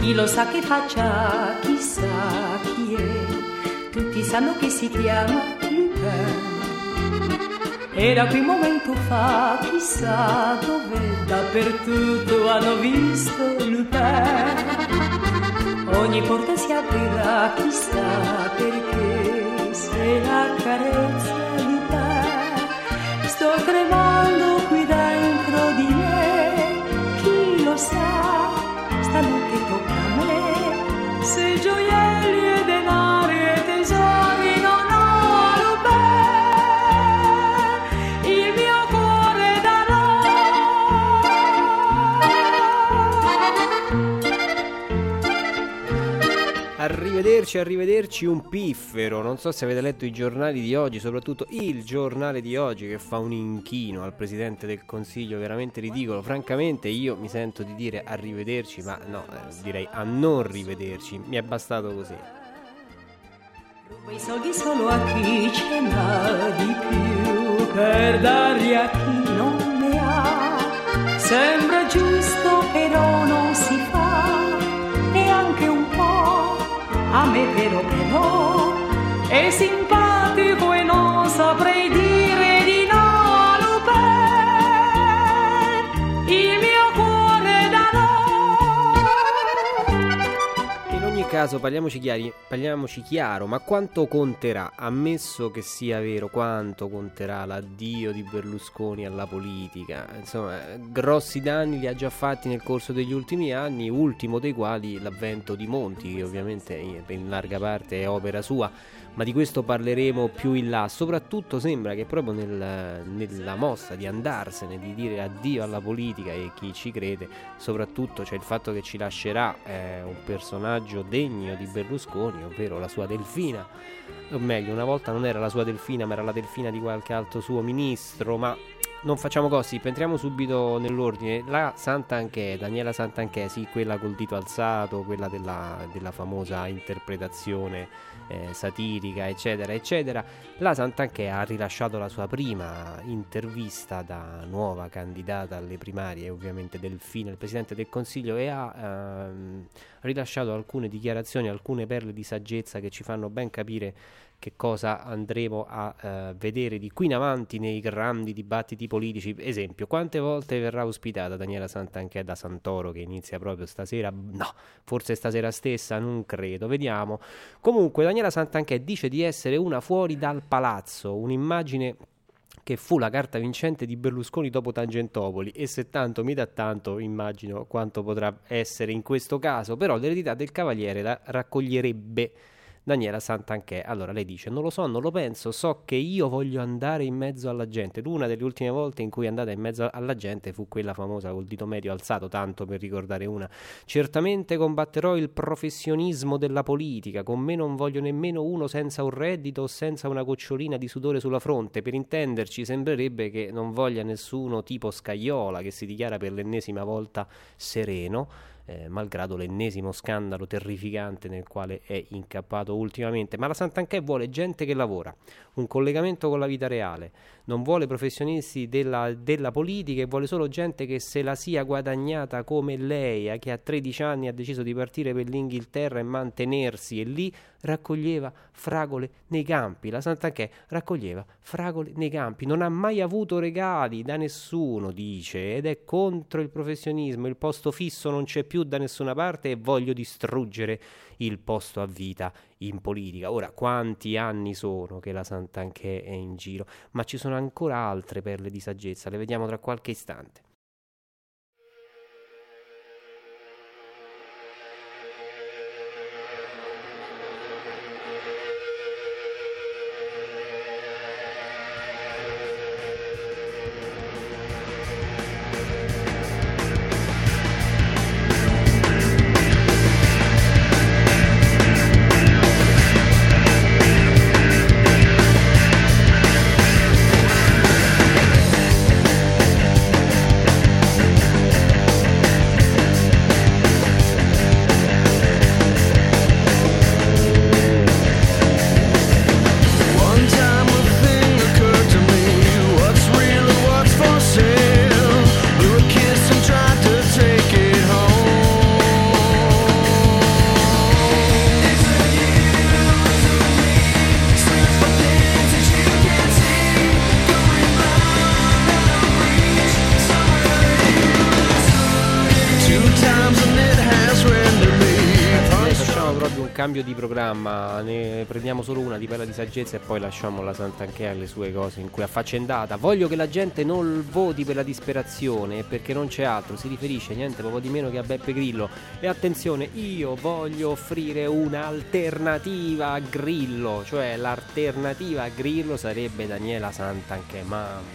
Chi lo sa che faccia, chissà chi è, tutti sanno che si chiama Lupin. Era qui un momento fa, chissà dove, dappertutto hanno visto Lupin. Ogni porta si aprirà, chissà perché, se la carezza Lupin. Sto tremando qui dentro di me, chi lo sa, stanotte tocca a me, se gioielli e denari e tesori non ho Lupin, il mio cuore darò. Arrivederci un piffero. Non so se avete letto i giornali di oggi, soprattutto il giornale di oggi che fa un inchino al Presidente del Consiglio veramente ridicolo. Francamente io mi sento di dire arrivederci, ma no, direi a non rivederci. Mi è bastato così. Rubo i soldi solo a chi ce n'ha di più, per darli a chi non ne ha. Sembra giusto però non si fa neanche un po'. A me però è simpatico e non saprei dire di no a Lupin, il mio cuore da no. In ogni caso parliamoci chiaro, ma quanto conterà, ammesso che sia vero, quanto conterà l'addio di Berlusconi alla politica? Insomma, grossi danni li ha già fatti nel corso degli ultimi anni, ultimo dei quali l'avvento di Monti, che ovviamente in larga parte è opera sua, ma di questo parleremo più in là. Soprattutto sembra che proprio nella mossa di andarsene, di dire addio alla politica, e chi ci crede, soprattutto c'è il fatto che ci lascerà un personaggio degno di Berlusconi, ovvero la sua Delfina, o meglio, una volta non era la sua Delfina ma era la Delfina di qualche altro suo ministro. Ma non facciamo così, entriamo subito nell'ordine. La Santanchè, Daniela Santanchè, sì, quella col dito alzato, quella della famosa interpretazione satirica, eccetera eccetera. La Santanchè ha rilasciato la sua prima intervista da nuova candidata alle primarie, ovviamente Delfina, il Presidente del Consiglio, e ha rilasciato alcune dichiarazioni, alcune perle di saggezza che ci fanno ben capire che cosa andremo a vedere di qui in avanti nei grandi dibattiti politici. Esempio, quante volte verrà ospitata Daniela Santanchè da Santoro, che inizia proprio stasera? No, forse stasera stessa, non credo, vediamo. Comunque Daniela Santanchè dice di essere una fuori dal palazzo, un'immagine che fu la carta vincente di Berlusconi dopo Tangentopoli, e se tanto mi dà tanto, immagino quanto potrà essere in questo caso. Però l'eredità del Cavaliere la raccoglierebbe Daniela Santanchè. Allora lei dice: non lo so, non lo penso, so che io voglio andare in mezzo alla gente. Una delle ultime volte in cui è andata in mezzo alla gente fu quella famosa col dito medio alzato, tanto per ricordare una. Certamente combatterò il professionismo della politica, con me non voglio nemmeno uno senza un reddito o senza una gocciolina di sudore sulla fronte. Per intenderci, sembrerebbe che non voglia nessuno tipo Scajola, che si dichiara per l'ennesima volta sereno, malgrado l'ennesimo scandalo terrificante nel quale è incappato ultimamente. Ma la Santanchè vuole gente che lavora, un collegamento con la vita reale, non vuole professionisti della politica, e vuole solo gente che se la sia guadagnata come lei, che a 13 anni ha deciso di partire per l'Inghilterra e mantenersi, e lì raccoglieva fragole nei campi. La Santanchè raccoglieva fragole nei campi, non ha mai avuto regali da nessuno, dice, ed è contro il professionismo. Il posto fisso non c'è più da nessuna parte e voglio distruggere il posto a vita in politica. Ora, quanti anni sono che la Santanchè è in giro? Ma ci sono ancora altre perle di saggezza, le vediamo tra qualche istante. cambio di programma, ne prendiamo solo una di bella di saggezza e poi lasciamo la Santanchè alle sue cose in cui è affaccendata. Voglio che la gente non voti per la disperazione, perché non c'è altro, si riferisce niente poco di meno che a Beppe Grillo. E attenzione, io voglio offrire un'alternativa a Grillo, cioè l'alternativa a Grillo sarebbe Daniela Santanchè, mamma.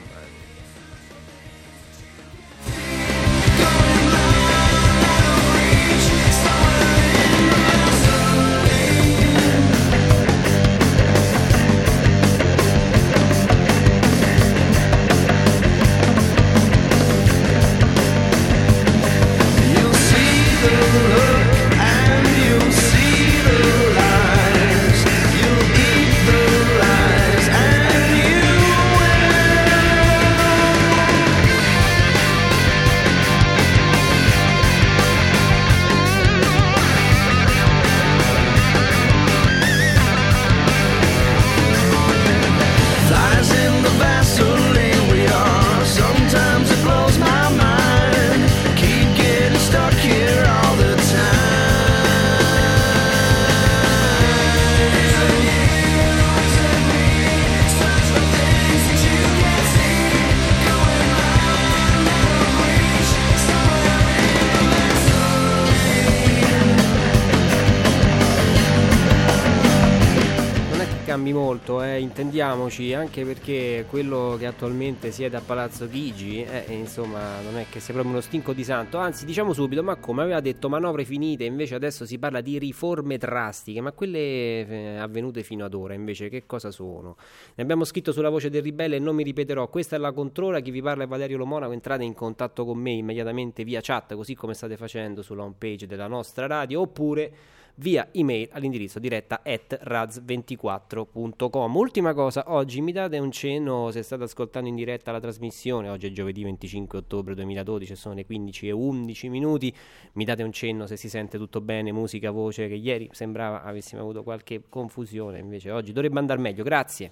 Molto, intendiamoci, anche perché quello che attualmente siede a Palazzo Chigi, insomma, non è che sia proprio uno stinco di santo, anzi, diciamo subito, ma come aveva detto manovre finite, invece adesso si parla di riforme drastiche, ma quelle avvenute fino ad ora, invece, che cosa sono? Ne abbiamo scritto sulla Voce del Ribelle e non mi ripeterò, questa è la controlla, chi vi parla è Valerio Lo Monaco, entrate in contatto con me immediatamente via chat, così come state facendo sulla homepage della nostra radio, oppure via email all'indirizzo diretta@raz24.com. Ultima cosa, oggi mi date un cenno se state ascoltando in diretta la trasmissione, oggi è giovedì 25 ottobre 2012, sono le 15:11, mi date un cenno se si sente tutto bene, musica, voce, che ieri sembrava avessimo avuto qualche confusione, invece oggi dovrebbe andare meglio, grazie.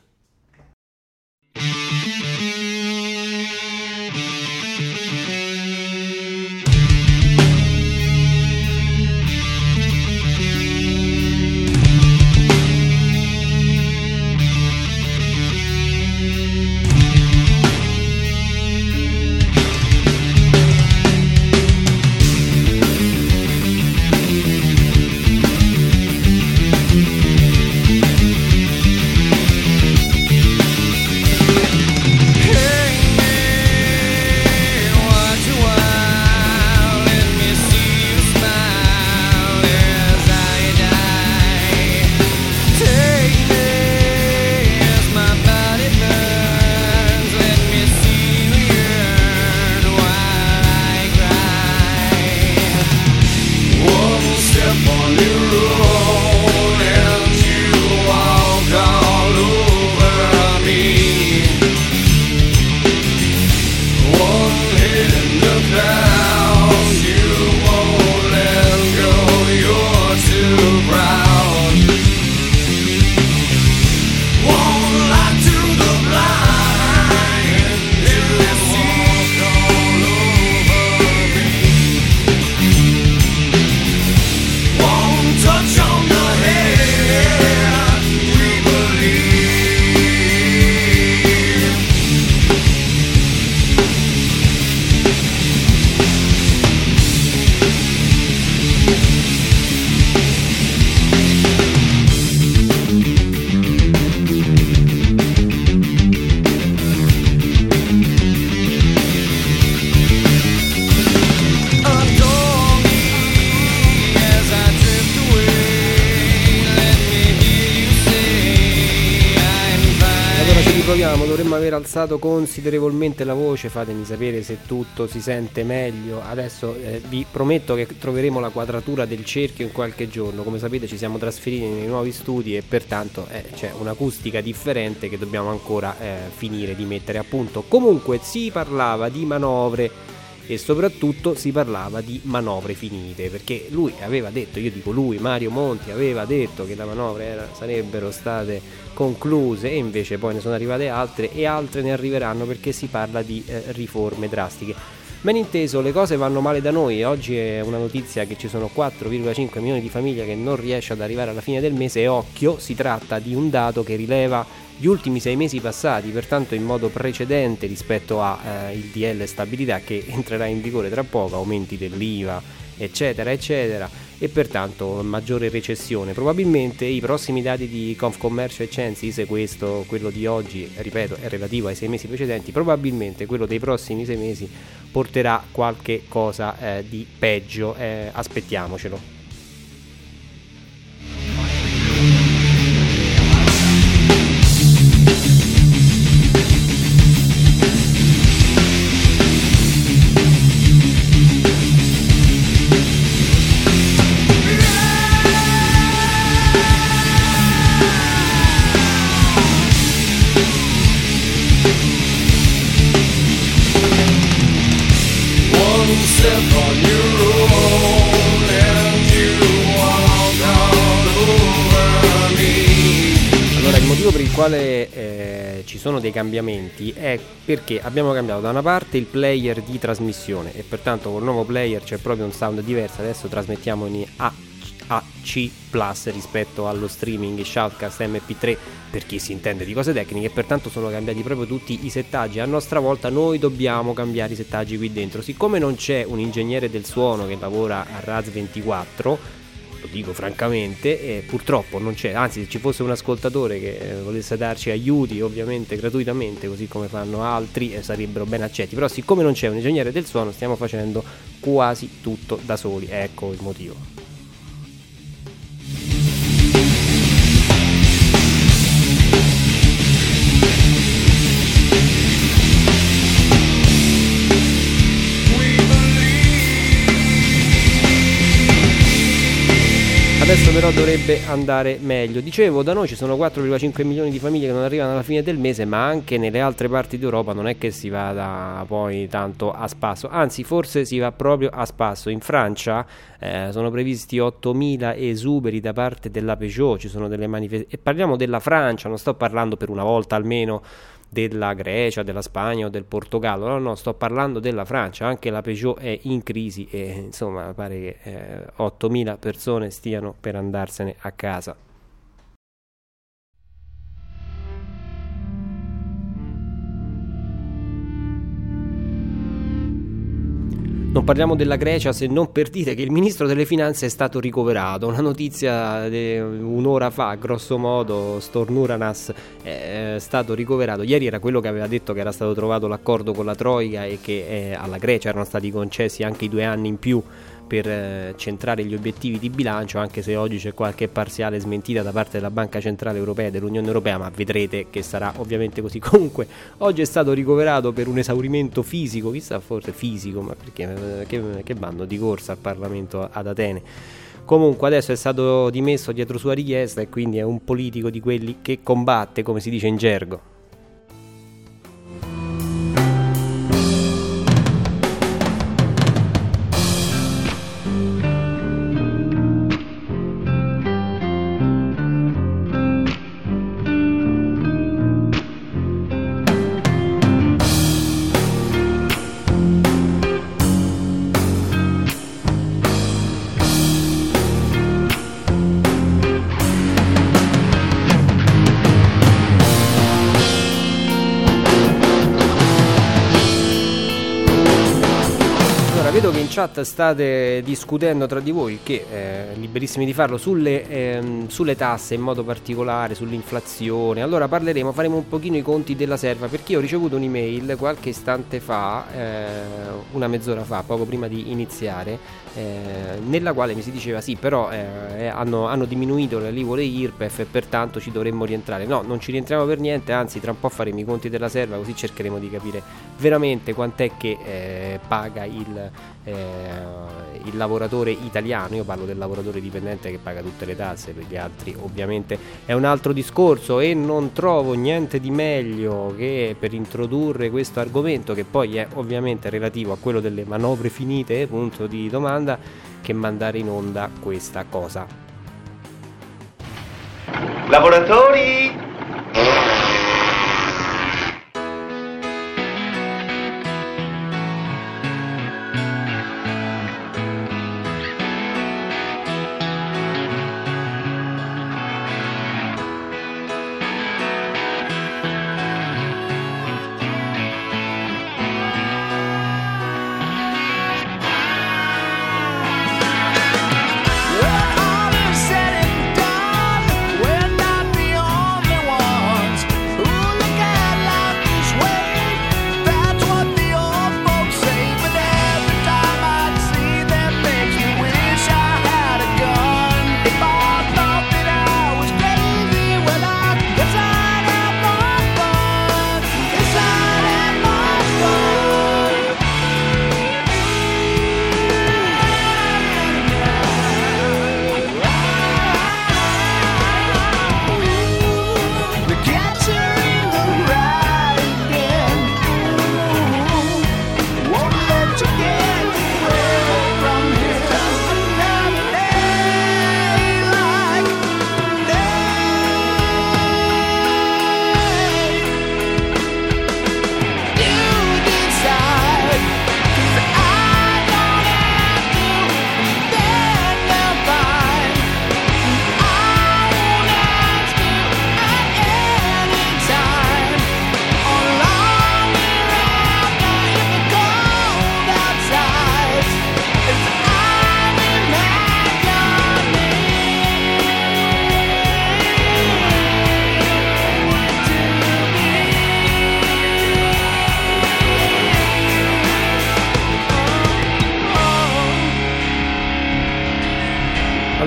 Dovremmo aver alzato considerevolmente la voce, fatemi sapere se tutto si sente meglio. Adesso vi prometto che troveremo la quadratura del cerchio in qualche giorno. Come sapete ci siamo trasferiti nei nuovi studi e pertanto c'è un'acustica differente che dobbiamo ancora finire di mettere a punto. Comunque si parlava di manovre e soprattutto si parlava di manovre finite, perché lui aveva detto, io dico lui, Mario Monti aveva detto che le manovre sarebbero state concluse e invece poi ne sono arrivate altre e altre ne arriveranno, perché si parla di riforme drastiche. Ben inteso, le cose vanno male da noi. Oggi è una notizia che ci sono 4,5 milioni di famiglie che non riesce ad arrivare alla fine del mese e occhio, si tratta di un dato che rileva gli ultimi 6 mesi passati, pertanto in modo precedente rispetto al DL stabilità che entrerà in vigore tra poco, aumenti dell'IVA, eccetera, eccetera, e pertanto maggiore recessione. Probabilmente i prossimi dati di Confcommercio e Censis, questo, quello di oggi, ripeto, è relativo ai 6 mesi precedenti, probabilmente quello dei prossimi 6 mesi porterà qualche cosa di peggio, aspettiamocelo. Per il quale ci sono dei cambiamenti è perché abbiamo cambiato da una parte il player di trasmissione e pertanto col nuovo player c'è proprio un sound diverso. Adesso trasmettiamo in AC Plus rispetto allo streaming Shoutcast MP3 per chi si intende di cose tecniche, e pertanto sono cambiati proprio tutti i settaggi. A nostra volta noi dobbiamo cambiare i settaggi qui dentro. Siccome non c'è un ingegnere del suono che lavora a Raz 24, lo dico francamente, purtroppo non c'è, anzi se ci fosse un ascoltatore che volesse darci aiuti ovviamente gratuitamente così come fanno altri sarebbero ben accetti, però siccome non c'è un ingegnere del suono stiamo facendo quasi tutto da soli, ecco il motivo. Adesso però dovrebbe andare meglio. Dicevo, da noi ci sono 4,5 milioni di famiglie che non arrivano alla fine del mese, ma anche nelle altre parti d'Europa non è che si vada poi tanto a spasso, anzi forse si va proprio a spasso. In Francia sono previsti 8.000 esuberi da parte della Peugeot, ci sono delle manifestazioni, e parliamo della Francia, non sto parlando per una volta almeno della Grecia, della Spagna o del Portogallo, no, sto parlando della Francia. Anche la Peugeot è in crisi e insomma pare che 8.000 persone stiano per andarsene a casa. Non parliamo della Grecia se non per dire che il ministro delle finanze è stato ricoverato. Una notizia di un'ora fa, grosso modo, Stornuranas è stato ricoverato. Ieri era quello che aveva detto che era stato trovato l'accordo con la Troika e che alla Grecia erano stati concessi anche i 2 anni in più per centrare gli obiettivi di bilancio, anche se oggi c'è qualche parziale smentita da parte della Banca Centrale Europea e dell'Unione Europea, ma vedrete che sarà ovviamente così. Comunque oggi è stato ricoverato per un esaurimento fisico, chissà, forse fisico, ma perché che bando di corsa al Parlamento ad Atene. Comunque adesso è stato dimesso dietro sua richiesta e quindi è un politico di quelli che combatte, come si dice in gergo. Vedo che in chat state discutendo tra di voi, che liberissimi di farlo, sulle tasse in modo particolare, sull'inflazione. Allora faremo un pochino i conti della serva, perché ho ricevuto un'email qualche istante fa, una mezz'ora fa, poco prima di iniziare, nella quale mi si diceva sì, però hanno diminuito le alivole IRPEF e pertanto ci dovremmo rientrare. No, non ci rientriamo per niente, anzi tra un po' faremo i conti della serva, così cercheremo di capire veramente quant'è che paga il lavoratore italiano. Io parlo del lavoratore dipendente che paga tutte le tasse, per gli altri ovviamente è un altro discorso, e non trovo niente di meglio che per introdurre questo argomento, che poi è ovviamente relativo a quello delle manovre finite, punto di domanda, che mandare in onda questa cosa. Lavoratori,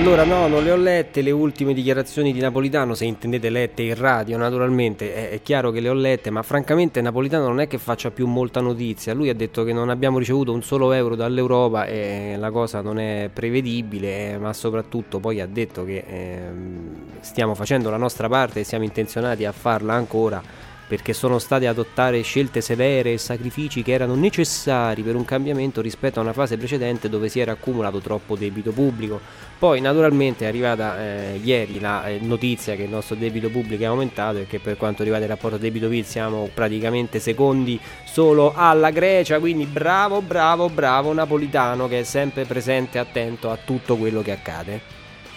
Allora no, non le ho lette le ultime dichiarazioni di Napolitano, se intendete lette in radio naturalmente, è chiaro che le ho lette, ma francamente Napolitano non è che faccia più molta notizia. Lui ha detto che non abbiamo ricevuto un solo euro dall'Europa e la cosa non è prevedibile, ma soprattutto poi ha detto che stiamo facendo la nostra parte e siamo intenzionati a farla ancora, perché sono state adottate scelte severe e sacrifici che erano necessari per un cambiamento rispetto a una fase precedente dove si era accumulato troppo debito pubblico. Poi naturalmente è arrivata ieri la notizia che il nostro debito pubblico è aumentato e che per quanto riguarda il rapporto debito-PIL siamo praticamente secondi solo alla Grecia, quindi bravo Napolitano, che è sempre presente e attento a tutto quello che accade.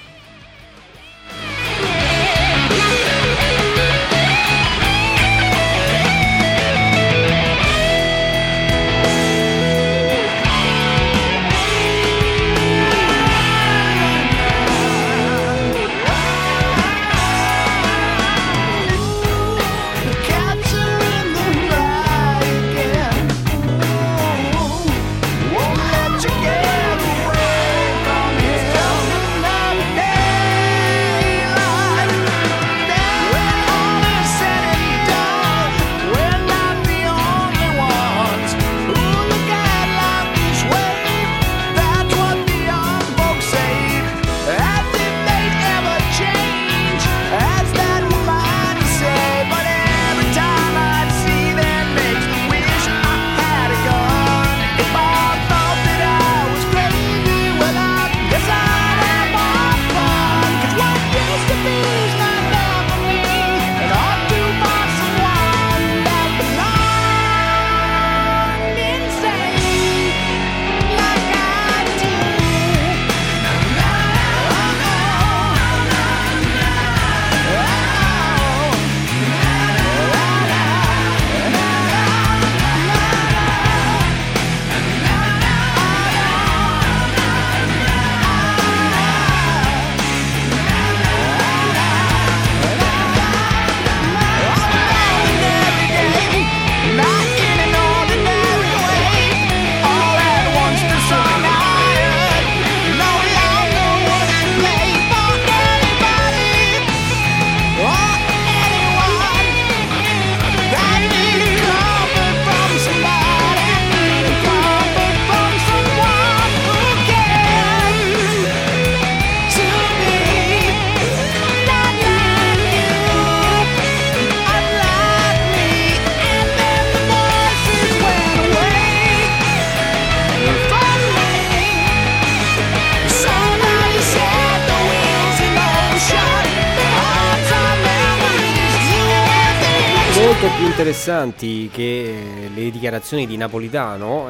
Molto più interessanti che le dichiarazioni di Napolitano,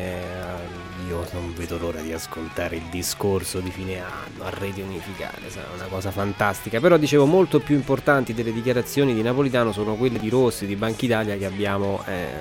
io non vedo l'ora di ascoltare il discorso di fine anno a Rete Unificale, sarà una cosa fantastica. Però dicevo, molto più importanti delle dichiarazioni di Napolitano sono quelle di Rossi di Banca Italia che abbiamo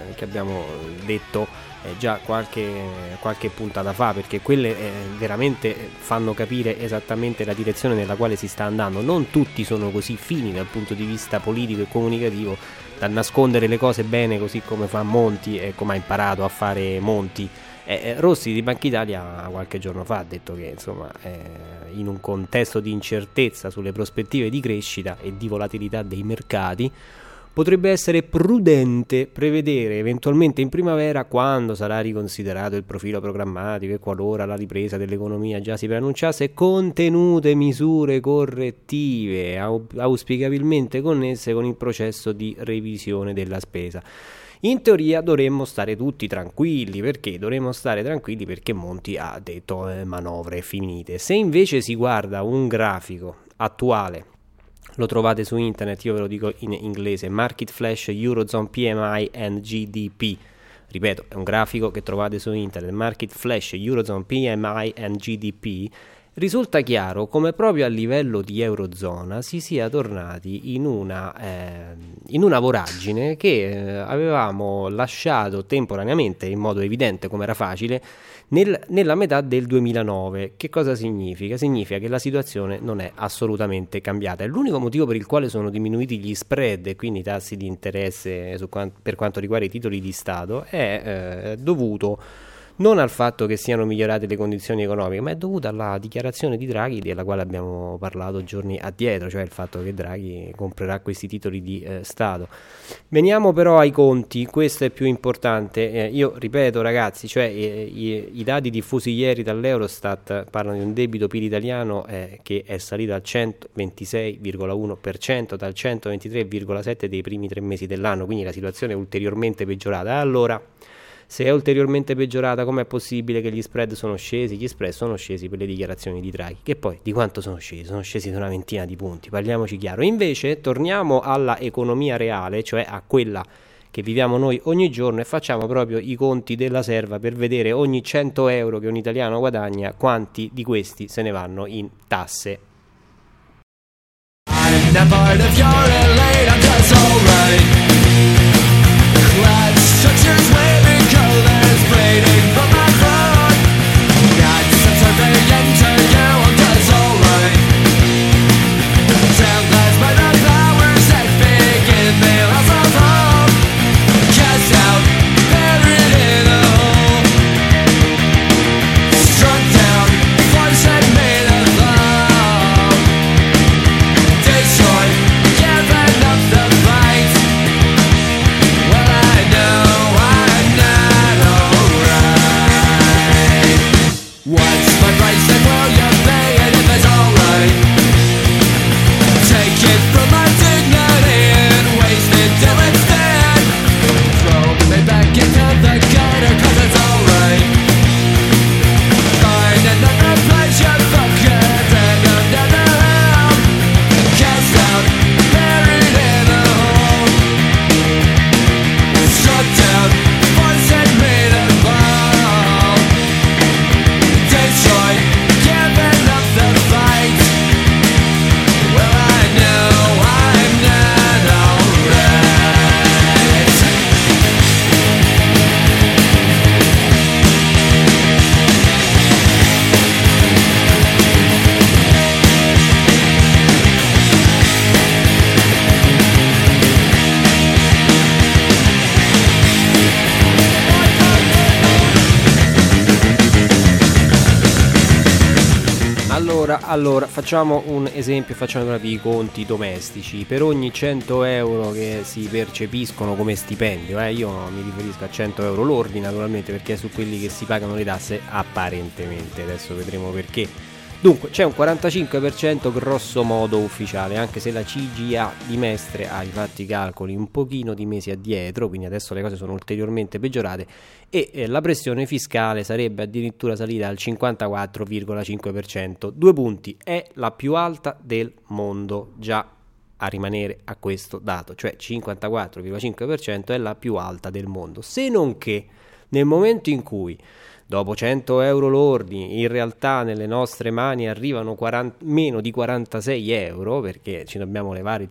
detto già qualche puntata fa, perché quelle veramente fanno capire esattamente la direzione nella quale si sta andando. Non tutti sono così fini dal punto di vista politico e comunicativo da nascondere le cose bene, così come fa Monti e come ha imparato a fare Monti. Rossi di Banca Italia qualche giorno fa ha detto che insomma in un contesto di incertezza sulle prospettive di crescita e di volatilità dei mercati potrebbe essere prudente prevedere eventualmente in primavera, quando sarà riconsiderato il profilo programmatico e qualora la ripresa dell'economia già si preannunciasse, contenute misure correttive auspicabilmente connesse con il processo di revisione della spesa. In teoria dovremmo stare tutti tranquilli. Perché? Dovremmo stare tranquilli perché Monti ha detto manovre finite. Se invece si guarda un grafico attuale, lo trovate su internet, io ve lo dico in inglese, Market Flash Eurozone PMI and GDP, ripeto, è un grafico che trovate su internet, Market Flash Eurozone PMI and GDP, risulta chiaro come proprio a livello di Eurozona si sia tornati in una voragine che avevamo lasciato temporaneamente, in modo evidente come era facile, nella metà del 2009. Che cosa significa? Significa che la situazione non è assolutamente cambiata. E l'unico motivo per il quale sono diminuiti gli spread e quindi i tassi di interesse per quanto riguarda i titoli di Stato è dovuto non al fatto che siano migliorate le condizioni economiche, ma è dovuta alla dichiarazione di Draghi della quale abbiamo parlato giorni addietro, cioè il fatto che Draghi comprerà questi titoli di Stato. Veniamo però ai conti, questo è più importante. Io ripeto, ragazzi, cioè i dati diffusi ieri dall'Eurostat parlano di un debito PIL italiano che è salito al 126,1% dal 123,7% dei primi 3 mesi dell'anno, quindi la situazione è ulteriormente peggiorata. Allora, se è ulteriormente peggiorata, com'è possibile che gli spread sono scesi? Gli spread sono scesi per le dichiarazioni di Draghi, che poi di quanto sono scesi? Sono scesi di una ventina di punti, parliamoci chiaro. Invece torniamo alla economia reale, cioè a quella che viviamo noi ogni giorno, e facciamo proprio i conti della serva per vedere ogni 100 euro che un italiano guadagna, quanti di questi se ne vanno in tasse. Allora, facciamo un esempio, facciamo proprio i conti domestici. Per ogni 100 euro che si percepiscono come stipendio, io mi riferisco a 100 euro lordi naturalmente, perché è su quelli che si pagano le tasse apparentemente, adesso vedremo perché. Dunque c'è un 45% grosso modo ufficiale, anche se la CGIA di Mestre ha infatti i calcoli un pochino di mesi addietro, quindi adesso le cose sono ulteriormente peggiorate, e la pressione fiscale sarebbe addirittura salita al 54,5%, 2 punti, è la più alta del mondo, già a rimanere a questo dato, cioè 54,5% è la più alta del mondo, se non che nel momento in cui dopo 100 euro lordi in realtà nelle nostre mani arrivano meno di 46 euro, perché ci dobbiamo levare il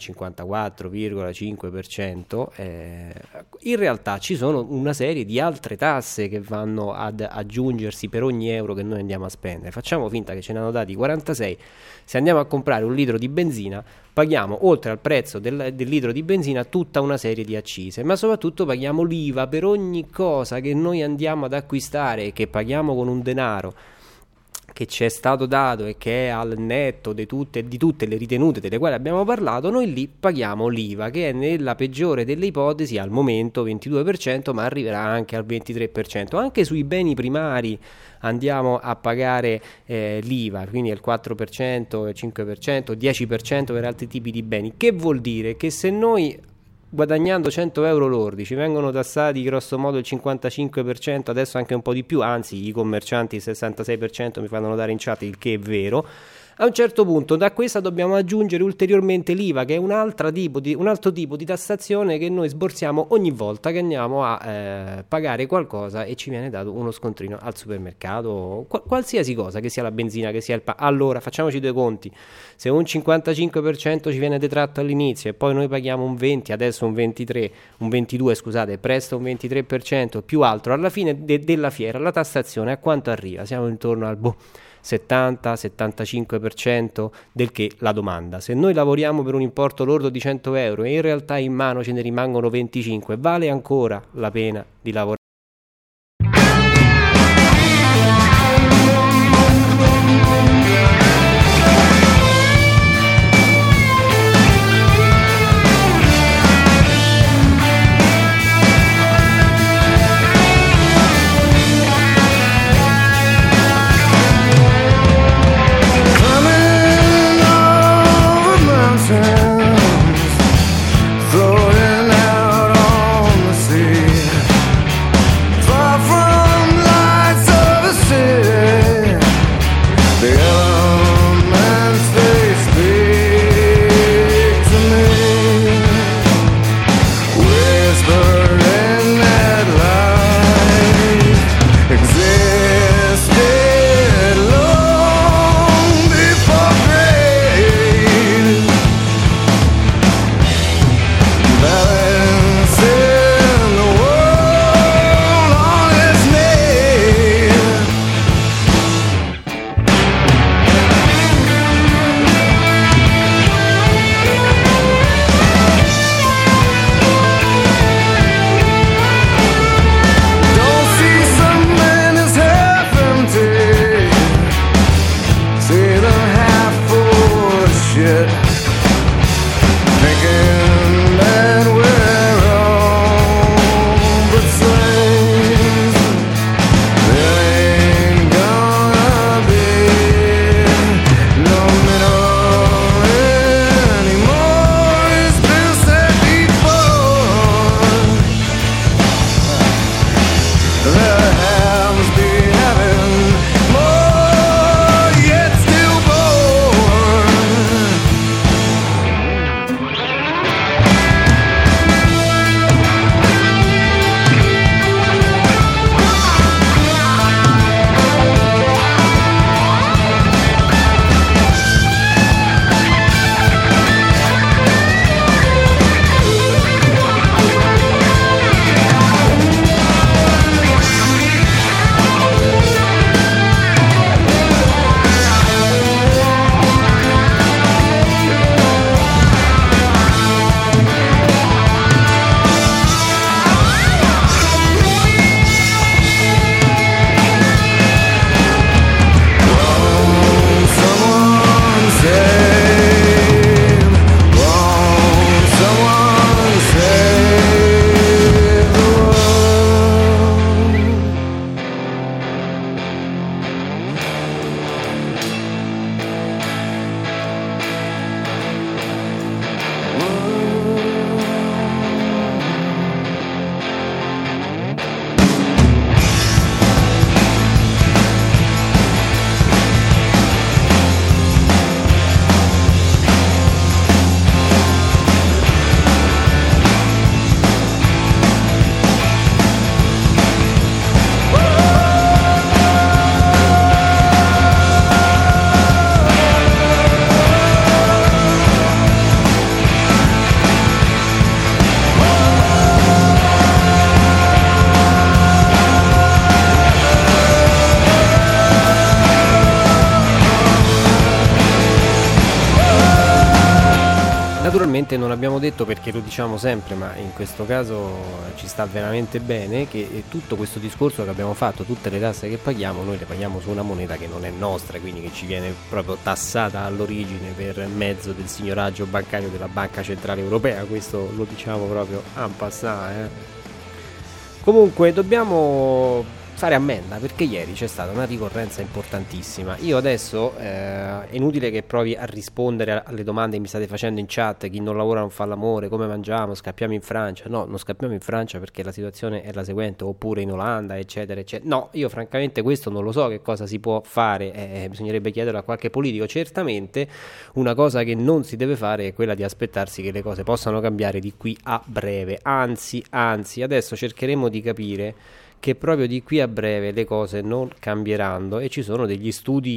54,5%, in realtà ci sono una serie di altre tasse che vanno ad aggiungersi per ogni euro che noi andiamo a spendere. Facciamo finta che ce ne hanno dati 46, se andiamo a comprare un litro di benzina paghiamo, oltre al prezzo del litro di benzina, tutta una serie di accise, ma soprattutto paghiamo l'IVA per ogni cosa che noi andiamo ad acquistare e che paghiamo con un denaro che ci è stato dato e che è al netto di tutte le ritenute delle quali abbiamo parlato. Noi lì paghiamo l'IVA, che è nella peggiore delle ipotesi al momento 22%, ma arriverà anche al 23%. Anche sui beni primari andiamo a pagare l'IVA, quindi il 4%, il 5%, il 10% per altri tipi di beni. Che vuol dire? Che se noi guadagnando 100 euro lordi ci vengono tassati grosso modo il 55%, adesso anche un po' di più, anzi i commercianti il 66% mi fanno dare in chat, il che è vero. A un certo punto da questa dobbiamo aggiungere ulteriormente l'IVA, che è un altro tipo di tassazione che noi sborsiamo ogni volta che andiamo a pagare qualcosa e ci viene dato uno scontrino al supermercato, qualsiasi cosa, che sia la benzina, che sia il allora facciamoci due conti: se un 55% ci viene detratto all'inizio e poi noi paghiamo un 20, adesso un 22, scusate, presto un 23% più altro, alla fine della fiera la tassazione a quanto arriva? Siamo intorno al 70-75% del che la domanda. Se noi lavoriamo per un importo lordo di 100 euro e in realtà in mano ce ne rimangono 25, vale ancora la pena di lavorare? their hands be having more yet stillborn. Naturalmente non abbiamo detto, perché lo diciamo sempre, ma in questo caso ci sta veramente bene, che tutto questo discorso che abbiamo fatto, tutte le tasse che paghiamo, noi le paghiamo su una moneta che non è nostra, quindi che ci viene proprio tassata all'origine per mezzo del signoraggio bancario della Banca Centrale Europea. Questo lo diciamo proprio en passant, Comunque dobbiamo fare ammenda, perché ieri c'è stata una ricorrenza importantissima. Io adesso è inutile che provi a rispondere alle domande che mi state facendo in chat: chi non lavora non fa l'amore, come mangiamo, scappiamo in Francia. No, non scappiamo in Francia perché la situazione è la seguente, oppure in Olanda, eccetera eccetera. No, io francamente questo non lo so che cosa si può fare, bisognerebbe chiederlo a qualche politico. Certamente una cosa che non si deve fare è quella di aspettarsi che le cose possano cambiare di qui a breve, anzi adesso cercheremo di capire che proprio di qui a breve le cose non cambieranno, e ci sono degli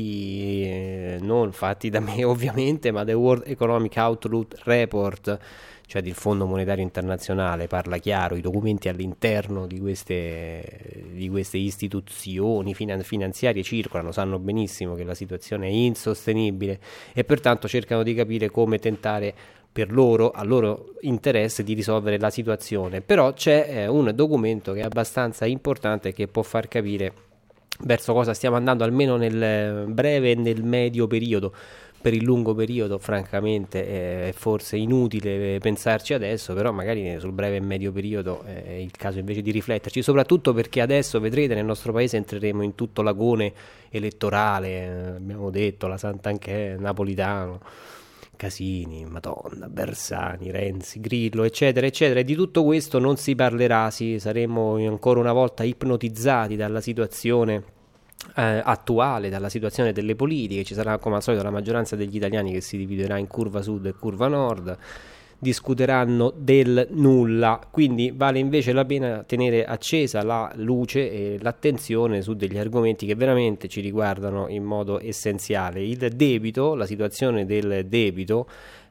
studi non fatti da me ovviamente, ma del World Economic Outlook Report, cioè del Fondo Monetario Internazionale, parla chiaro. I documenti all'interno di queste istituzioni finanziarie circolano, sanno benissimo che la situazione è insostenibile e pertanto cercano di capire come tentare, per loro, a loro interesse, di risolvere la situazione. Però c'è un documento che è abbastanza importante, che può far capire verso cosa stiamo andando, almeno nel breve e nel medio periodo. Per il lungo periodo francamente è forse inutile pensarci adesso, però magari sul breve e medio periodo è il caso invece di rifletterci, soprattutto perché adesso vedrete nel nostro paese entreremo in tutto l'agone elettorale, abbiamo detto, la Santanchè, Napolitano, Casini, Madonna, Bersani, Renzi, Grillo, eccetera eccetera, e di tutto questo non si parlerà, saremo ancora una volta ipnotizzati dalla situazione attuale, dalla situazione delle politiche. Ci sarà come al solito la maggioranza degli italiani che si dividerà in curva sud e curva nord, discuteranno del nulla, quindi vale invece la pena tenere accesa la luce e l'attenzione su degli argomenti che veramente ci riguardano in modo essenziale. Il debito, la situazione del debito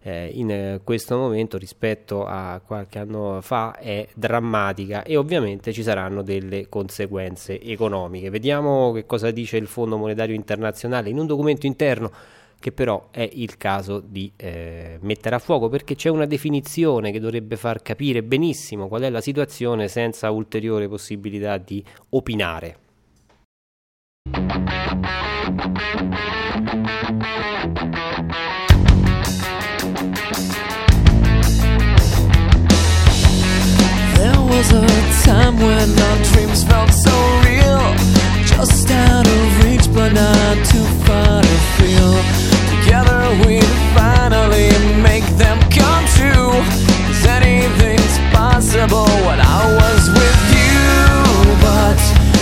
in questo momento rispetto a qualche anno fa è drammatica, e ovviamente ci saranno delle conseguenze economiche. Vediamo che cosa dice il Fondo Monetario Internazionale in un documento interno che però è il caso di mettere a fuoco, perché c'è una definizione che dovrebbe far capire benissimo qual è la situazione senza ulteriore possibilità di opinare. There was a time when our dreams felt so real, just out of reach but not too far to feel. Together we'd finally make them come true, 'cause anything's possible when I was with you. But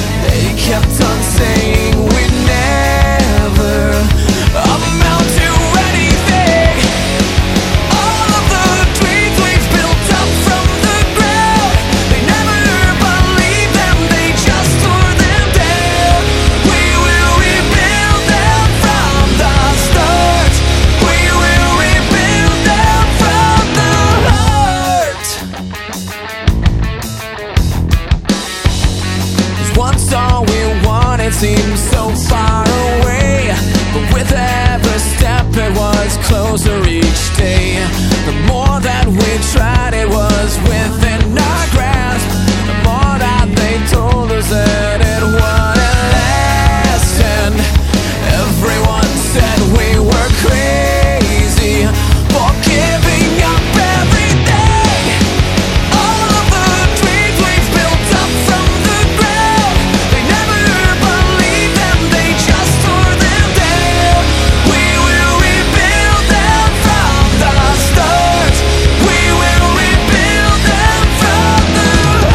once all we wanted seemed so far away, but with every step it was closer each day. The more that we tried, it was within our grasp. The more that they told us that it wouldn't last, and everyone said we were crazy for giving up every day. All of the dreams we've built up from the ground, they never believed them, they just tore them down. We will rebuild them from the start. We will rebuild them from the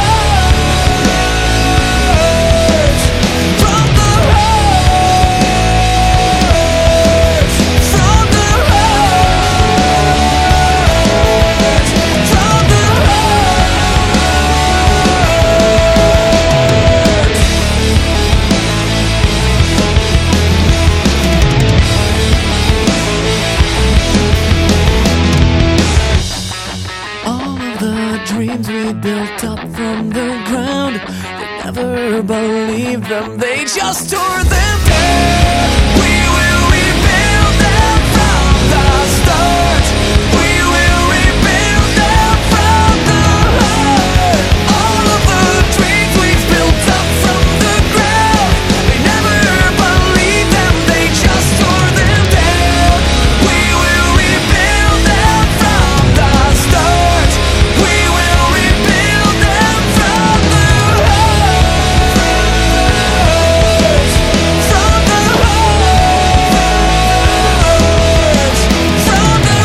heart. From the heart. From the heart. From the all of the dreams we built up from the ground, they never believed them, they just tore them down. We will rebuild them from the start. We will rebuild them from the heart. All of the dreams we've built up from the ground, they never believed them, they just tore them down. We will rebuild them from the start. We will rebuild them from the heart. From the heart. From the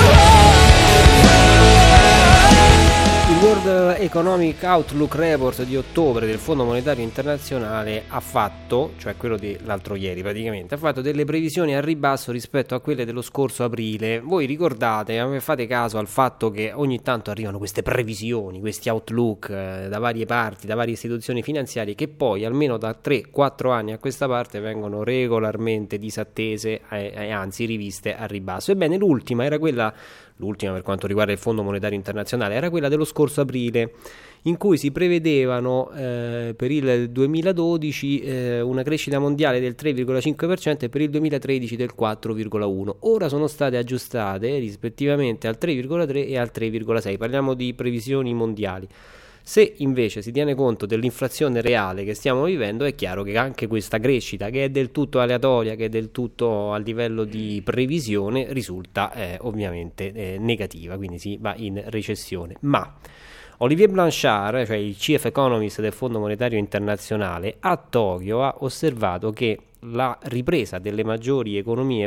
heart. Il World Economic Outlook Report di ottobre del Fondo Monetario Internazionale ha fatto, cioè quello dell'altro ieri praticamente, ha fatto delle previsioni a ribasso rispetto a quelle dello scorso aprile. Voi ricordate, fate caso al fatto che ogni tanto arrivano queste previsioni, questi outlook da varie parti, da varie istituzioni finanziarie, che poi almeno da 3-4 anni a questa parte vengono regolarmente disattese e anzi riviste a ribasso. Ebbene, l'ultima per quanto riguarda il Fondo Monetario Internazionale era quella dello scorso aprile, in cui si prevedevano per il 2012 una crescita mondiale del 3,5% e per il 2013 del 4,1%. Ora sono state aggiustate rispettivamente al 3,3% e al 3,6%. Parliamo di previsioni mondiali. Se invece si tiene conto dell'inflazione reale che stiamo vivendo, è chiaro che anche questa crescita, che è del tutto aleatoria, che è del tutto a livello di previsione, risulta ovviamente negativa, quindi si va in recessione. Ma Olivier Blanchard, cioè il chief economist del Fondo Monetario Internazionale, a Tokyo ha osservato che la ripresa delle maggiori economie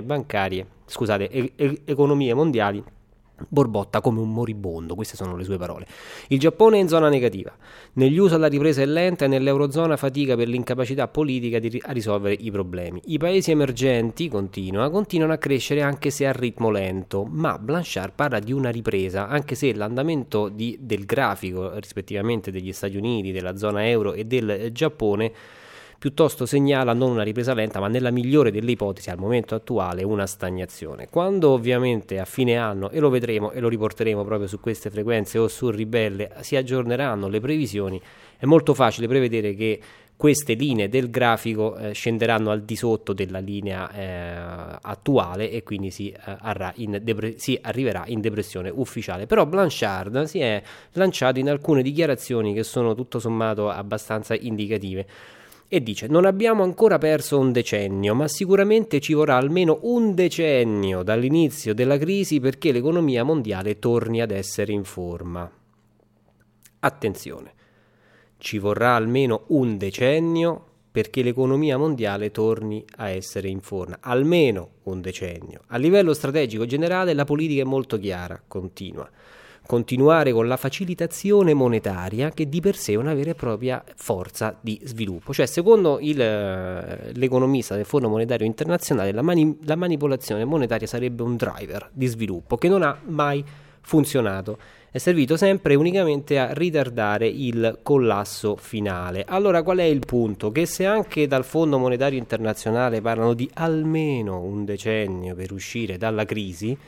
economie mondiali borbotta come un moribondo. Queste sono le sue parole. Il Giappone è in zona negativa, negli USA la ripresa è lenta e nell'Eurozona fatica per l'incapacità politica a risolvere i problemi. I paesi emergenti continuano a crescere anche se a ritmo lento, ma Blanchard parla di una ripresa, anche se l'andamento del grafico rispettivamente degli Stati Uniti, della zona euro e del Giappone piuttosto segnala non una ripresa lenta, ma nella migliore delle ipotesi al momento attuale una stagnazione. Quando ovviamente a fine anno, e lo vedremo e lo riporteremo proprio su queste frequenze o su Ribelle, si aggiorneranno le previsioni, è molto facile prevedere che queste linee del grafico scenderanno al di sotto della linea attuale e quindi si arriverà in depressione ufficiale. Però Blanchard si è lanciato in alcune dichiarazioni che sono tutto sommato abbastanza indicative e dice: non abbiamo ancora perso un decennio, ma sicuramente ci vorrà almeno un decennio dall'inizio della crisi perché l'economia mondiale torni ad essere in forma. Attenzione, ci vorrà almeno un decennio perché l'economia mondiale torni a essere in forma, almeno un decennio. A livello strategico generale la politica è molto chiara, continuare con la facilitazione monetaria, che di per sé è una vera e propria forza di sviluppo. Cioè, secondo l'economista del Fondo Monetario Internazionale, la manipolazione monetaria sarebbe un driver di sviluppo che non ha mai funzionato, è servito sempre e unicamente a ritardare il collasso finale. Allora, qual è il punto? Che se anche dal Fondo Monetario Internazionale parlano di almeno un decennio per uscire dalla crisi,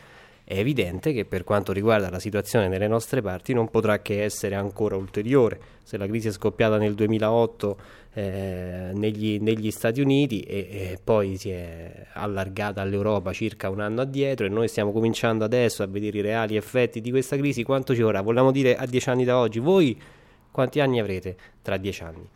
È evidente che per quanto riguarda la situazione nelle nostre parti non potrà che essere ancora ulteriore. Se la crisi è scoppiata nel 2008 negli Stati Uniti e poi si è allargata all'Europa circa un anno addietro, e noi stiamo cominciando adesso a vedere i reali effetti di questa crisi, quanto ci vorrà? Vogliamo dire a 10 anni da oggi? Voi quanti anni avrete tra 10 anni?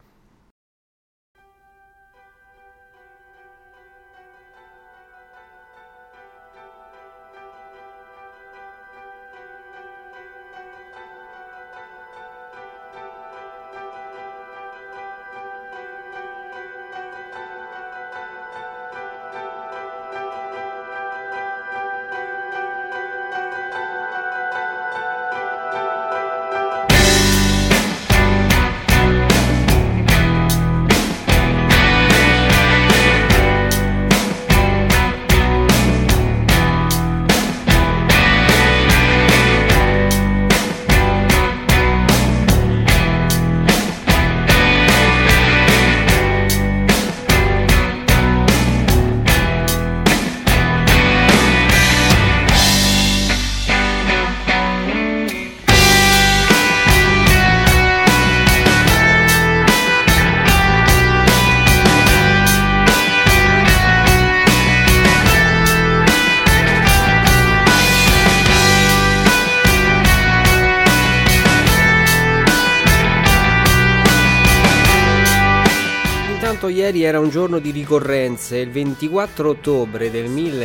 Ieri era un giorno di ricorrenze, il 24 ottobre del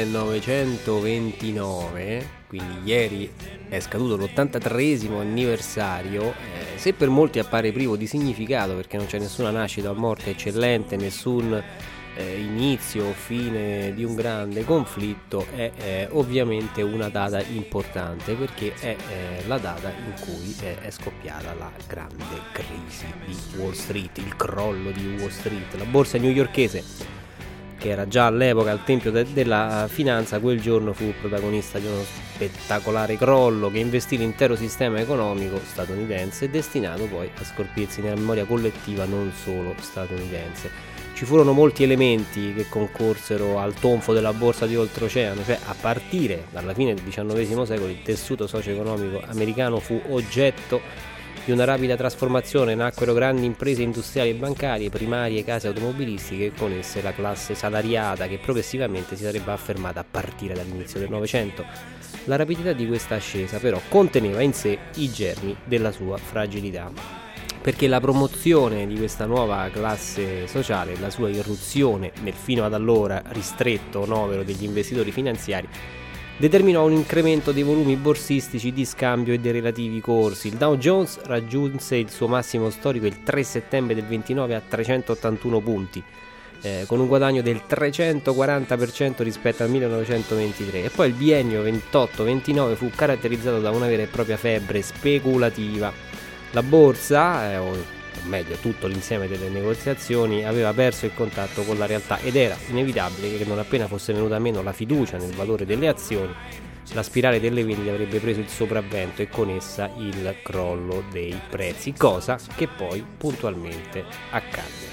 1929, quindi ieri è scaduto l'83esimo anniversario, se per molti appare privo di significato perché non c'è nessuna nascita o morte eccellente, nessun inizio o fine di un grande conflitto, è ovviamente una data importante perché è la data in cui è scoppiata la grande crisi di Wall Street, il crollo di Wall Street. La borsa newyorkese, che era già all'epoca il tempio della finanza, quel giorno fu protagonista di uno spettacolare crollo che investì l'intero sistema economico statunitense, destinato poi a scolpirsi nella memoria collettiva non solo statunitense. Ci furono molti elementi che concorsero al tonfo della borsa di oltreoceano, cioè a partire dalla fine del XIX secolo il tessuto socio-economico americano fu oggetto di una rapida trasformazione. Nacquero grandi imprese industriali e bancarie, primarie, case automobilistiche e con esse la classe salariata che progressivamente si sarebbe affermata a partire dall'inizio del Novecento. La rapidità di questa ascesa però conteneva in sé i germi della sua fragilità, perché la promozione di questa nuova classe sociale, la sua irruzione nel fino ad allora ristretto novero degli investitori finanziari, determinò un incremento dei volumi borsistici di scambio e dei relativi corsi. Il Dow Jones raggiunse il suo massimo storico il 3 settembre del 29 a 381 punti, con un guadagno del 340% rispetto al 1923, e poi il biennio 28-29 fu caratterizzato da una vera e propria febbre speculativa. La borsa, o meglio tutto l'insieme delle negoziazioni, aveva perso il contatto con la realtà ed era inevitabile che non appena fosse venuta meno la fiducia nel valore delle azioni, la spirale delle vendite avrebbe preso il sopravvento e con essa il crollo dei prezzi, cosa che poi puntualmente accadde.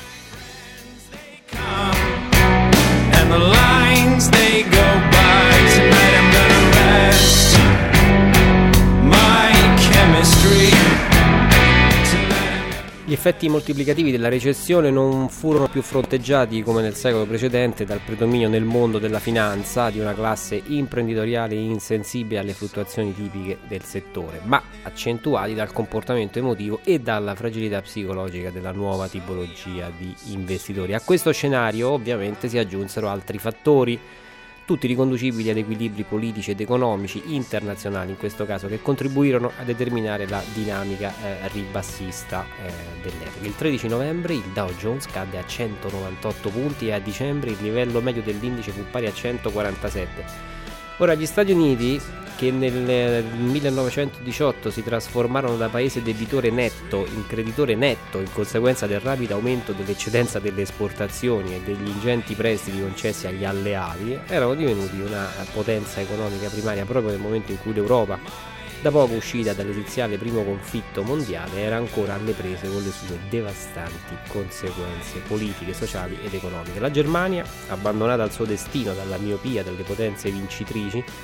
And the lines they go by, tonight I'm gonna rest my chemistry. Gli effetti moltiplicativi della recessione non furono più fronteggiati come nel secolo precedente dal predominio nel mondo della finanza di una classe imprenditoriale insensibile alle fluttuazioni tipiche del settore, ma accentuati dal comportamento emotivo e dalla fragilità psicologica della nuova tipologia di investitori. A questo scenario ovviamente si aggiunsero altri fattori, tutti riconducibili ad equilibri politici ed economici internazionali in questo caso, che contribuirono a determinare la dinamica ribassista dell'epoca. Il 13 novembre il Dow Jones cadde a 198 punti e a dicembre il livello medio dell'indice fu pari a 147. Ora, gli Stati Uniti, che nel 1918 si trasformarono da paese debitore netto in creditore netto in conseguenza del rapido aumento dell'eccedenza delle esportazioni e degli ingenti prestiti concessi agli alleati, erano divenuti una potenza economica primaria proprio nel momento in cui l'Europa, da poco uscita dall'esiziale primo conflitto mondiale, era ancora alle prese con le sue devastanti conseguenze politiche, sociali ed economiche. La Germania, abbandonata al suo destino dalla miopia delle potenze vincitrici,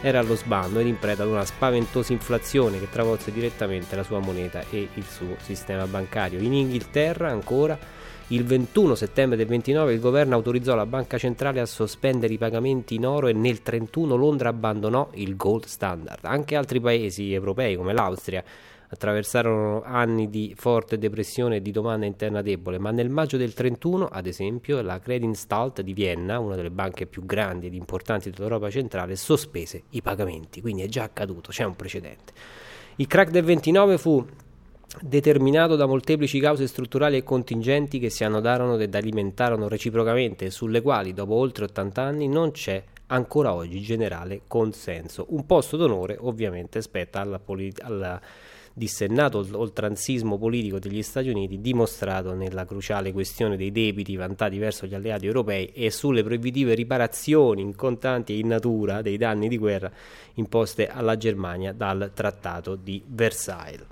era allo sbando ed in preda ad una spaventosa inflazione che travolse direttamente la sua moneta e il suo sistema bancario. In Inghilterra ancora il 21 settembre del 29 il governo autorizzò la banca centrale a sospendere i pagamenti in oro e nel 31 Londra abbandonò il gold standard. Anche altri paesi europei come l'Austria attraversarono anni di forte depressione e di domanda interna debole, ma nel maggio del 31, ad esempio, la Creditanstalt di Vienna, una delle banche più grandi ed importanti dell'Europa centrale, sospese i pagamenti, quindi è già accaduto, c'è un precedente. Il crack del 29 fu determinato da molteplici cause strutturali e contingenti che si annodarono ed alimentarono reciprocamente e sulle quali, dopo oltre 80 anni, non c'è ancora oggi generale consenso. Un posto d'onore ovviamente spetta alla dissennato oltranzismo politico degli Stati Uniti, dimostrato nella cruciale questione dei debiti vantati verso gli alleati europei e sulle proibitive riparazioni in contanti e in natura dei danni di guerra imposte alla Germania dal Trattato di Versailles.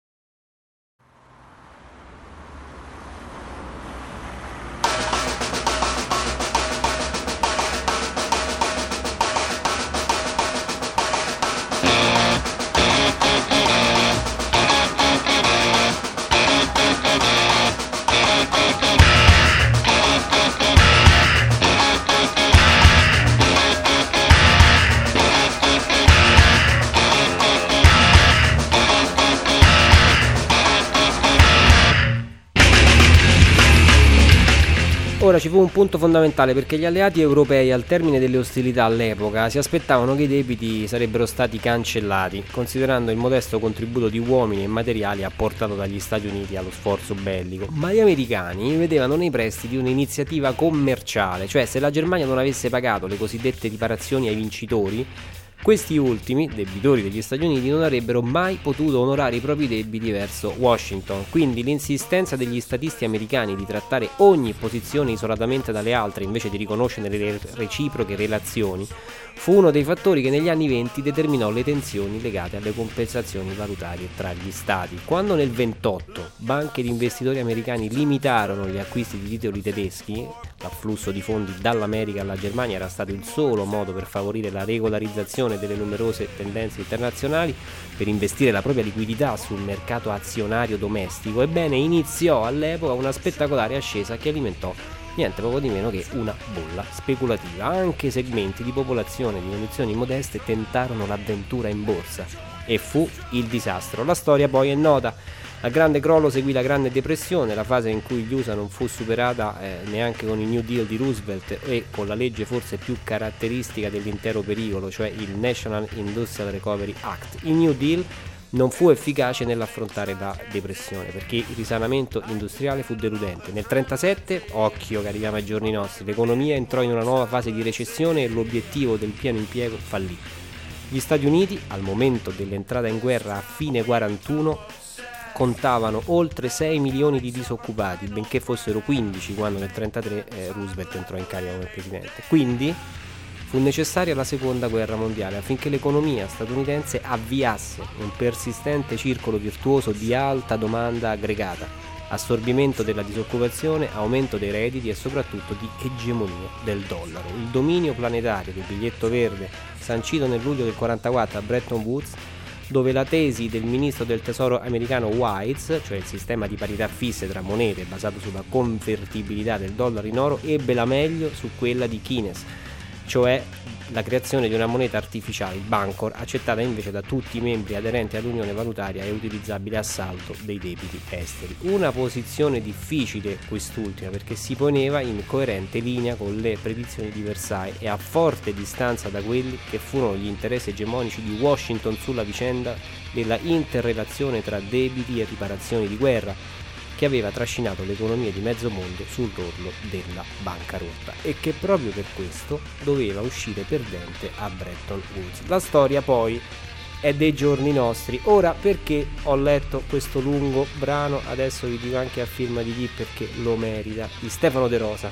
Ora ci fu un punto fondamentale perché gli alleati europei al termine delle ostilità all'epoca si aspettavano che i debiti sarebbero stati cancellati, considerando il modesto contributo di uomini e materiali apportato dagli Stati Uniti allo sforzo bellico. Ma gli americani vedevano nei prestiti un'iniziativa commerciale, cioè se la Germania non avesse pagato le cosiddette riparazioni ai vincitori, questi ultimi, debitori degli Stati Uniti, non avrebbero mai potuto onorare i propri debiti verso Washington. Quindi l'insistenza degli statisti americani di trattare ogni posizione isolatamente dalle altre invece di riconoscere le reciproche relazioni fu uno dei fattori che negli anni 20 determinò le tensioni legate alle compensazioni valutarie tra gli stati. Quando nel 28 banche ed investitori americani limitarono gli acquisti di titoli tedeschi, l'afflusso di fondi dall'America alla Germania era stato il solo modo per favorire la regolarizzazione delle numerose tendenze internazionali, per investire la propria liquidità sul mercato azionario domestico, ebbene iniziò all'epoca una spettacolare ascesa che alimentò niente poco di meno che una bolla speculativa. Anche segmenti di popolazione di condizioni modeste tentarono l'avventura in borsa e fu il disastro. La storia poi è nota. Al grande crollo seguì la Grande Depressione, la fase in cui gli USA non fu superata neanche con il New Deal di Roosevelt e con la legge forse più caratteristica dell'intero pericolo, cioè il National Industrial Recovery Act. Il New Deal non fu efficace nell'affrontare la depressione perché il risanamento industriale fu deludente. Nel 1937, occhio che arriviamo ai giorni nostri, l'economia entrò in una nuova fase di recessione e l'obiettivo del pieno impiego fallì. Gli Stati Uniti, al momento dell'entrata in guerra a fine 41, contavano oltre 6 milioni di disoccupati, benché fossero 15 quando nel 1933 Roosevelt entrò in carica come presidente. Quindi fu necessaria la seconda guerra mondiale affinché l'economia statunitense avviasse un persistente circolo virtuoso di alta domanda aggregata, assorbimento della disoccupazione, aumento dei redditi e soprattutto di egemonia del dollaro. Il dominio planetario del biglietto verde, sancito nel luglio del 1944 a Bretton Woods, dove la tesi del ministro del tesoro americano Weitz, cioè il sistema di parità fisse tra monete basato sulla convertibilità del dollaro in oro, ebbe la meglio su quella di Keynes, cioè la creazione di una moneta artificiale, il Bancor, accettata invece da tutti i membri aderenti all'Unione Valutaria e utilizzabile a saldo dei debiti esteri. Una posizione difficile quest'ultima perché si poneva in coerente linea con le predizioni di Versailles e a forte distanza da quelli che furono gli interessi egemonici di Washington sulla vicenda della interrelazione tra debiti e riparazioni di guerra, che aveva trascinato l'economia di mezzo mondo sull'orlo della bancarotta e che proprio per questo doveva uscire perdente a Bretton Woods. La storia poi è dei giorni nostri. Ora, perché ho letto questo lungo brano, adesso vi dico anche a firma di chi, perché lo merita, di Stefano De Rosa.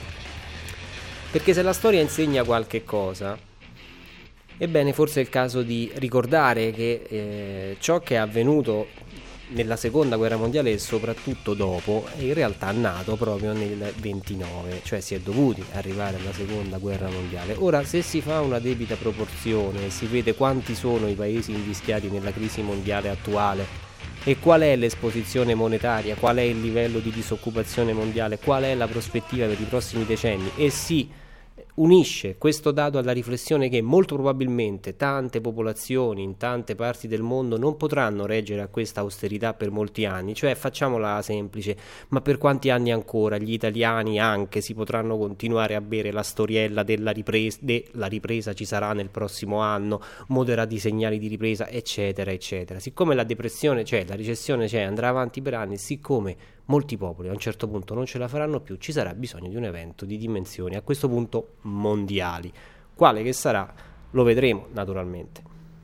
Perché se la storia insegna qualche cosa, ebbene forse è il caso di ricordare che ciò che è avvenuto nella seconda guerra mondiale e soprattutto dopo, è in realtà nato proprio nel 29, cioè si è dovuti arrivare alla seconda guerra mondiale. Ora, se si fa una debita proporzione e si vede quanti sono i paesi invischiati nella crisi mondiale attuale e qual è l'esposizione monetaria, qual è il livello di disoccupazione mondiale, qual è la prospettiva per i prossimi decenni, e si unisce questo dato alla riflessione che molto probabilmente tante popolazioni in tante parti del mondo non potranno reggere a questa austerità per molti anni, cioè facciamola semplice, ma per quanti anni ancora gli italiani anche si potranno continuare a bere la storiella della ripresa ci sarà nel prossimo anno, moderati segnali di ripresa, eccetera eccetera. Siccome la depressione c'è, la recessione c'è, andrà avanti per anni, siccome molti popoli a un certo punto non ce la faranno più, ci sarà bisogno di un evento di dimensioni, a questo punto mondiali. Quale che sarà lo vedremo naturalmente.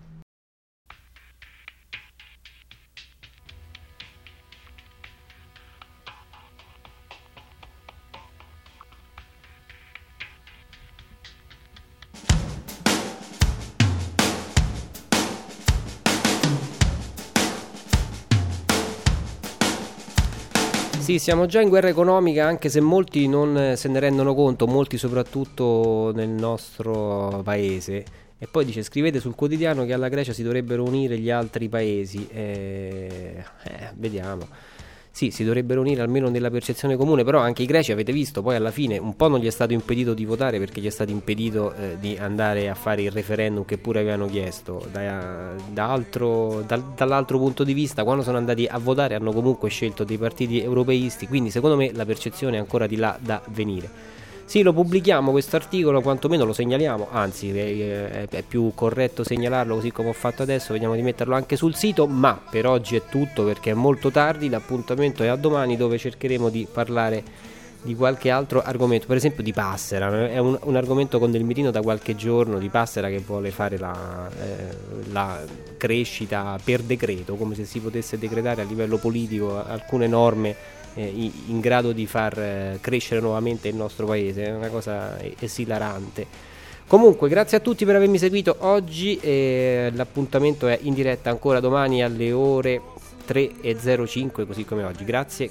Sì, siamo già in guerra economica, anche se molti non se ne rendono conto, molti soprattutto nel nostro paese. E poi dice: scrivete sul quotidiano che alla Grecia si dovrebbero unire gli altri paesi. Vediamo. Sì, si dovrebbero unire almeno nella percezione comune, però anche i greci, avete visto, poi alla fine un po' non gli è stato impedito di votare, perché gli è stato impedito di andare a fare il referendum che pure avevano chiesto. Dall'altro punto di vista, quando sono andati a votare hanno comunque scelto dei partiti europeisti, quindi secondo me la percezione è ancora di là da venire. Sì, lo pubblichiamo questo articolo, quantomeno lo segnaliamo, anzi è più corretto segnalarlo così come ho fatto adesso, vediamo di metterlo anche sul sito, ma per oggi è tutto perché è molto tardi, l'appuntamento è a domani dove cercheremo di parlare di qualche altro argomento, per esempio di Passera, è un argomento con Del Mirino da qualche giorno, di Passera che vuole fare la crescita per decreto, come se si potesse decretare a livello politico alcune norme in grado di far crescere nuovamente il nostro paese. È una cosa esilarante. Comunque, grazie a tutti per avermi seguito oggi, l'appuntamento è in diretta ancora domani alle ore 3:05 così come oggi. Grazie.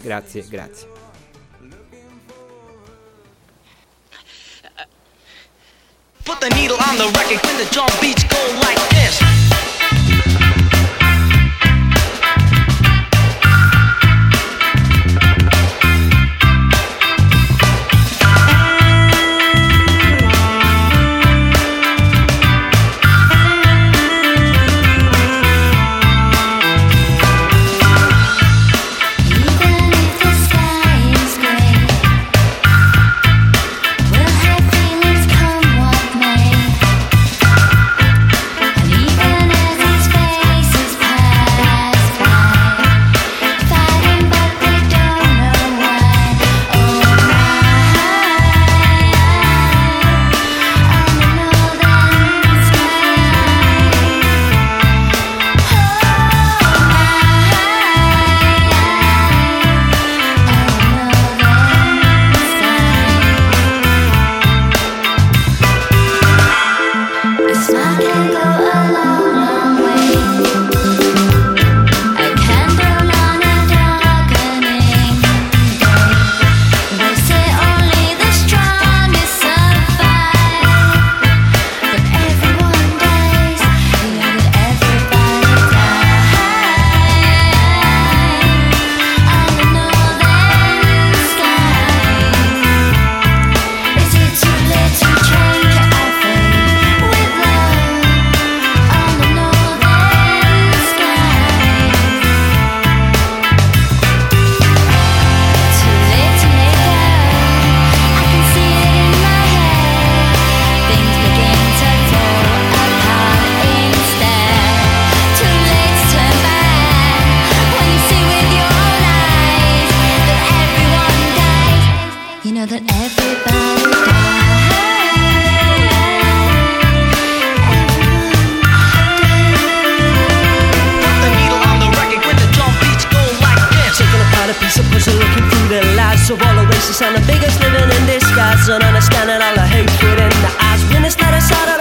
Put the needle on the record when the drum beats go like this. of all the races and the biggest living in disguise, and understanding all the hatred in the eyes when it's not a side of